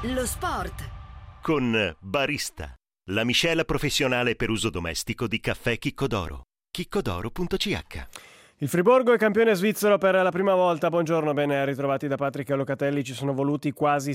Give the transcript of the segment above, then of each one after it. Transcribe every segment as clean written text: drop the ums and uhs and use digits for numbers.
Lo sport con Barista, la miscela professionale per uso domestico di caffè Chicco d'Oro. chiccodoro.ch. Il Friburgo è campione svizzero per la prima volta. Buongiorno, ben ritrovati da Patrick Locatelli. Ci sono voluti quasi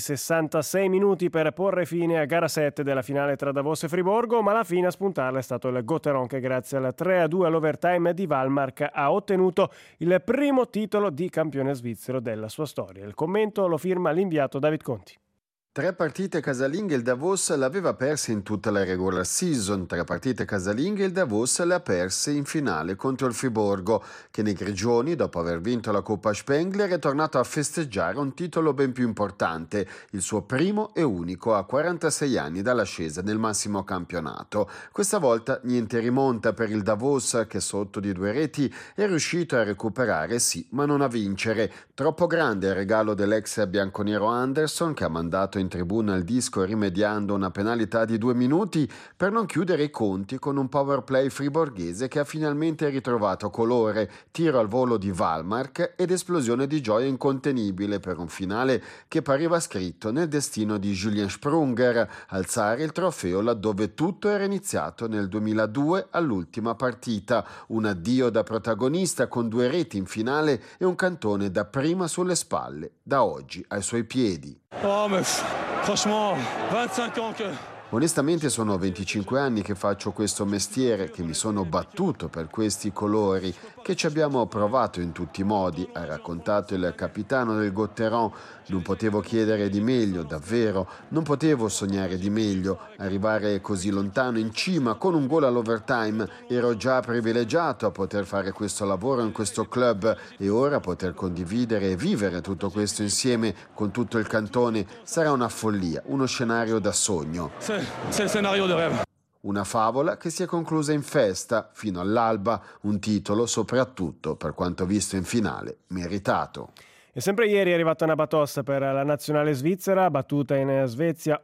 66 minuti per porre fine a gara 7 della finale tra Davos e Friburgo, ma alla fine a spuntarla è stato il Gotteron che grazie al 3-2 all'overtime di Wallmark ha ottenuto il primo titolo di campione svizzero della sua storia. Il commento lo firma l'inviato David Conti. 3 partite casalinghe il Davos l'aveva persa in tutta la regular season, 3 partite casalinghe il Davos le ha perse in finale contro il Friburgo, che nei grigioni, dopo aver vinto la Coppa Spengler, è tornato a festeggiare un titolo ben più importante, il suo primo e unico a 46 anni dall'ascesa nel massimo campionato. Questa volta niente rimonta per il Davos, che sotto di 2 reti è riuscito a recuperare sì, ma non a vincere. Troppo grande il regalo dell'ex bianconero Anderson, che ha mandato in tribuna il disco rimediando una penalità di 2 minuti per non chiudere i conti con un power play friborghese che ha finalmente ritrovato colore, tiro al volo di Wallmark ed esplosione di gioia incontenibile per un finale che pareva scritto nel destino di Julien Sprunger, alzare il trofeo laddove tutto era iniziato nel 2002 all'ultima partita, un addio da protagonista con 2 reti in finale e un cantone da prima sulle spalle, da oggi ai suoi piedi. Oh, mais franchement, 25 ans que... Onestamente sono 25 anni che faccio questo mestiere, che mi sono battuto per questi colori, che ci abbiamo provato in tutti i modi, ha raccontato il capitano del Gotteron. Non potevo chiedere di meglio, davvero, non potevo sognare di meglio, arrivare così lontano in cima con un gol all'overtime. Ero già privilegiato a poter fare questo lavoro in questo club e ora poter condividere e vivere tutto questo insieme con tutto il cantone sarà una follia, uno scenario da sogno. C'est le scénario de rêve. Una favola che si è conclusa in festa, fino all'alba, un titolo soprattutto, per quanto visto in finale, meritato. E sempre ieri è arrivata una batosta per la nazionale svizzera, battuta in Svezia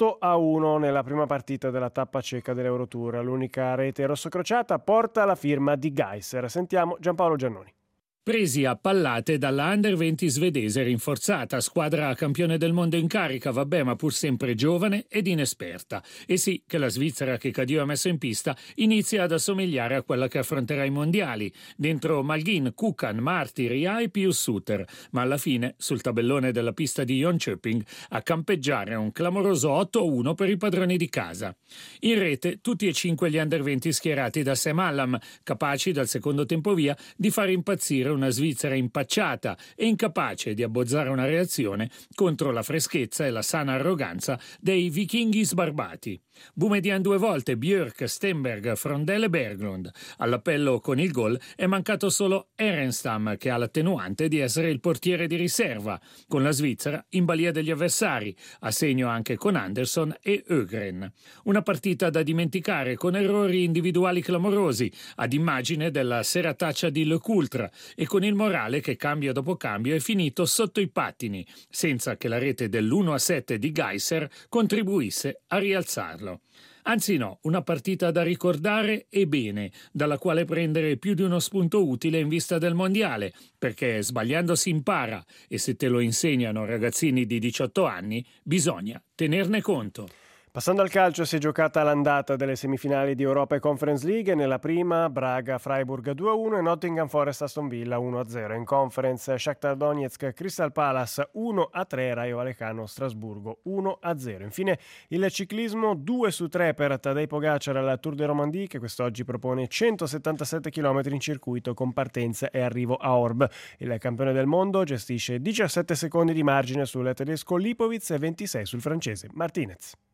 8-1 nella prima partita della tappa cieca dell'Eurotour. L'unica rete rossocrociata porta la firma di Geiser. Sentiamo Giampaolo Giannoni. Presi a pallate dalla Under 20 svedese rinforzata, squadra campione del mondo in carica, vabbè, ma pur sempre giovane ed inesperta. E sì, che la Svizzera che Cadio ha messo in pista inizia ad assomigliare a quella che affronterà i mondiali. Dentro Malgin, Kukan, Marti, Ria e Pius Suter, ma alla fine, sul tabellone della pista di Jönköping, a campeggiare un clamoroso 8-1 per i padroni di casa. In rete, tutti e 5 gli Under 20 schierati da Sam Allam, capaci dal secondo tempo via di far impazzire una Svizzera impacciata e incapace di abbozzare una reazione contro la freschezza e la sana arroganza dei vichinghi sbarbati. Boumedian 2 volte, Björk, Stenberg, Frondel e Berglund. All'appello con il gol è mancato solo Ehrenstam, che ha l'attenuante di essere il portiere di riserva, con la Svizzera in balia degli avversari, a segno anche con Anderson e Ögren. Una partita da dimenticare, con errori individuali clamorosi, ad immagine della serataccia di Le Coultre, e con il morale che cambio dopo cambio è finito sotto i pattini, senza che la rete dell'1-7 di Geiser contribuisse a rialzarlo. Anzi no, una partita da ricordare e bene, dalla quale prendere più di uno spunto utile in vista del mondiale, perché sbagliando si impara e se te lo insegnano ragazzini di 18 anni bisogna tenerne conto. Passando al calcio, si è giocata l'andata delle semifinali di Europa e Conference League. Nella prima Braga-Freiburg 2-1 e Nottingham Forest-Aston Villa 1-0. In Conference Shakhtar Donetsk-Crystal Palace 1-3, Rayo Vallecano-Strasburgo 1-0. Infine il ciclismo 2-3 per Tadej Pogacar al Tour de Romandie, che quest'oggi propone 177 km in circuito con partenza e arrivo a Orb. Il campione del mondo gestisce 17 secondi di margine sul tedesco Lipovic e 26 sul francese Martinez.